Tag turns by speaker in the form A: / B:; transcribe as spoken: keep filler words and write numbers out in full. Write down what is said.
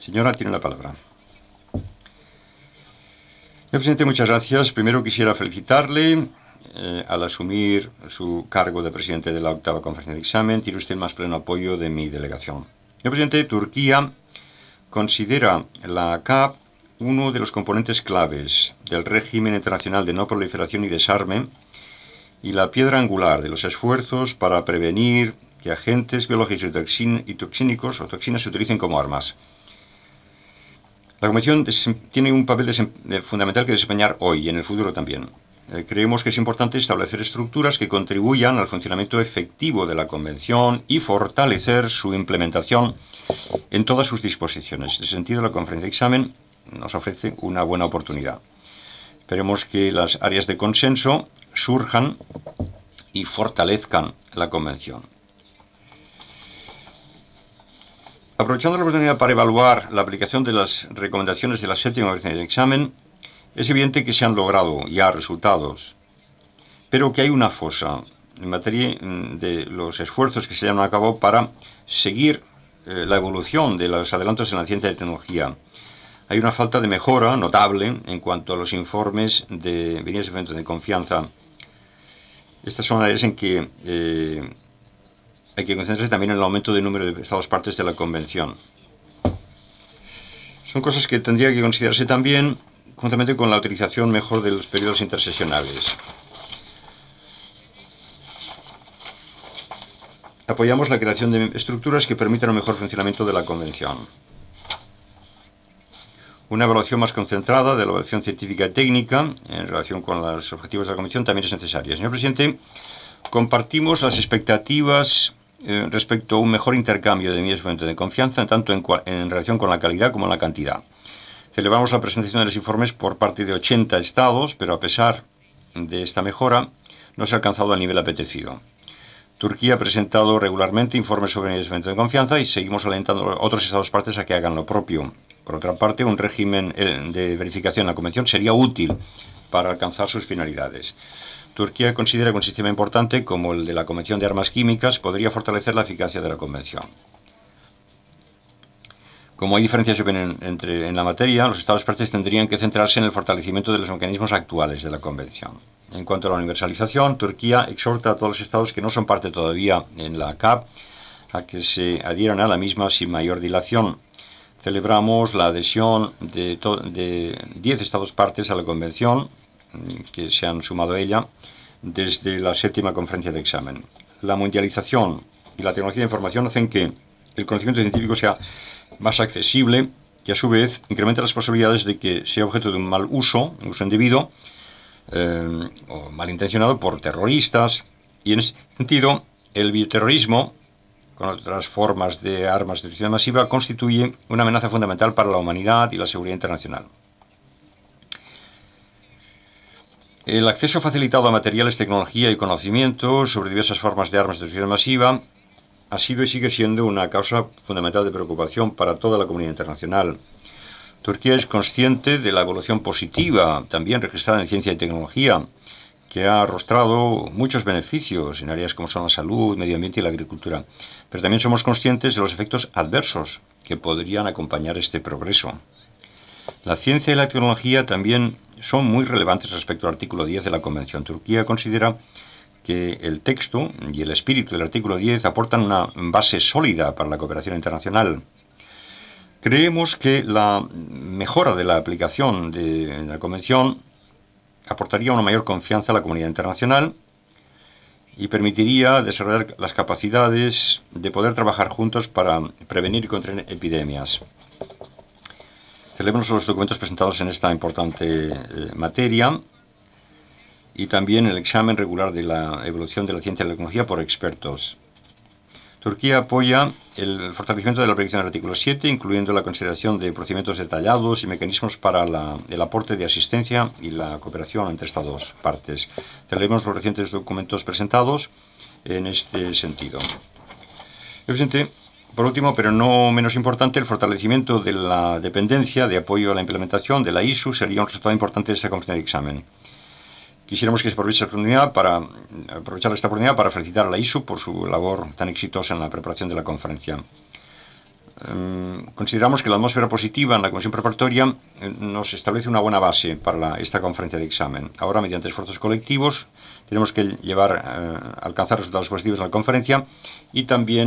A: Señora, tiene la palabra. Señor presidente, muchas gracias. Primero quisiera felicitarle eh, al asumir su cargo de presidente de la octava conferencia de examen. Tiene usted el más pleno apoyo de mi delegación. Señor presidente, Turquía considera la C A P uno de los componentes claves del régimen internacional de no proliferación y desarme y la piedra angular de los esfuerzos para prevenir que agentes biológicos y toxínicos o toxinas se utilicen como armas. La Convención tiene un papel fundamental que desempeñar hoy y en el futuro también. Eh, creemos que es importante establecer estructuras que contribuyan al funcionamiento efectivo de la Convención y fortalecer su implementación en todas sus disposiciones. En ese sentido, la conferencia de examen nos ofrece una buena oportunidad. Esperemos que las áreas de consenso surjan y fortalezcan la Convención. Aprovechando la oportunidad para evaluar la aplicación de las recomendaciones de la séptima conferencia de examen, es evidente que se han logrado ya resultados, pero que hay una fosa en materia de los esfuerzos que se llevan a cabo para seguir eh, la evolución de los adelantos en la ciencia y tecnología. Hay una falta de mejora notable en cuanto a los informes de medidas de fuentes de confianza. Estas son áreas en que eh, hay que concentrarse también en el aumento del número de Estados partes de la Convención. Son cosas que tendría que considerarse también juntamente con la utilización mejor de los periodos intersesionales. Apoyamos la creación de estructuras que permitan un mejor funcionamiento de la Convención. Una evaluación más concentrada de la evaluación científica y técnica en relación con los objetivos de la Convención también es necesaria. Señor presidente, compartimos las expectativas eh, respecto a un mejor intercambio de medidas de fuente de confianza, tanto en, en relación con la calidad como en la cantidad. Celebramos la presentación de los informes por parte de ochenta estados, pero a pesar de esta mejora, no se ha alcanzado el nivel apetecido. Turquía ha presentado regularmente informes sobre medidas de fuente de confianza y seguimos alentando a otros estados partes a que hagan lo propio. Por otra parte, un régimen de verificación en la Convención sería útil para alcanzar sus finalidades. Turquía considera que un sistema importante como el de la Convención de Armas Químicas podría fortalecer la eficacia de la Convención. Como hay diferencias de opinión entre, en la materia, los Estados partes tendrían que centrarse en el fortalecimiento de los mecanismos actuales de la Convención. En cuanto a la universalización, Turquía exhorta a todos los Estados que no son parte todavía en la C A P a que se adhieran a la misma sin mayor dilación. Celebramos la adhesión de, de diez Estados partes a la Convención, que se han sumado a ella, desde la séptima conferencia de examen. La mundialización y la tecnología de información hacen que el conocimiento científico sea más accesible y a su vez incrementa las posibilidades de que sea objeto de un mal uso, un uso indebido eh, o malintencionado por terroristas. Y en ese sentido, el bioterrorismo, con otras formas de armas de destrucción masiva, constituye una amenaza fundamental para la humanidad y la seguridad internacional. El acceso facilitado a materiales, tecnología y conocimiento sobre diversas formas de armas de destrucción masiva ha sido y sigue siendo una causa fundamental de preocupación para toda la comunidad internacional. Turquía es consciente de la evolución positiva, también registrada en ciencia y tecnología, que ha arrostrado muchos beneficios en áreas como son la salud, medio ambiente y la agricultura. Pero también somos conscientes de los efectos adversos que podrían acompañar este progreso. La ciencia y la tecnología también son muy relevantes respecto al artículo diez de la Convención. Turquía considera que el texto y el espíritu del artículo diez aportan una base sólida para la cooperación internacional. Creemos que la mejora de la aplicación de la Convención aportaría una mayor confianza a la comunidad internacional y permitiría desarrollar las capacidades de poder trabajar juntos para prevenir y contener epidemias. Celebramos los documentos presentados en esta importante eh, materia y también el examen regular de la evolución de la ciencia y la tecnología por expertos. Turquía apoya el fortalecimiento de la aplicación del artículo siete, incluyendo la consideración de procedimientos detallados y mecanismos para la, el aporte de asistencia y la cooperación entre estas dos partes. Celebramos los recientes documentos presentados en este sentido. Presidente, por último, pero no menos importante, el fortalecimiento de la dependencia de apoyo a la implementación de la I S U sería un resultado importante de esta conferencia de examen. Quisiéramos que se aproveche esta oportunidad para aprovechar esta oportunidad para felicitar a la I S U por su labor tan exitosa en la preparación de la conferencia. Eh, consideramos que la atmósfera positiva en la comisión preparatoria eh, nos establece una buena base para la, esta conferencia de examen. Ahora, mediante esfuerzos colectivos, tenemos que llevar, eh, alcanzar resultados positivos en la conferencia y también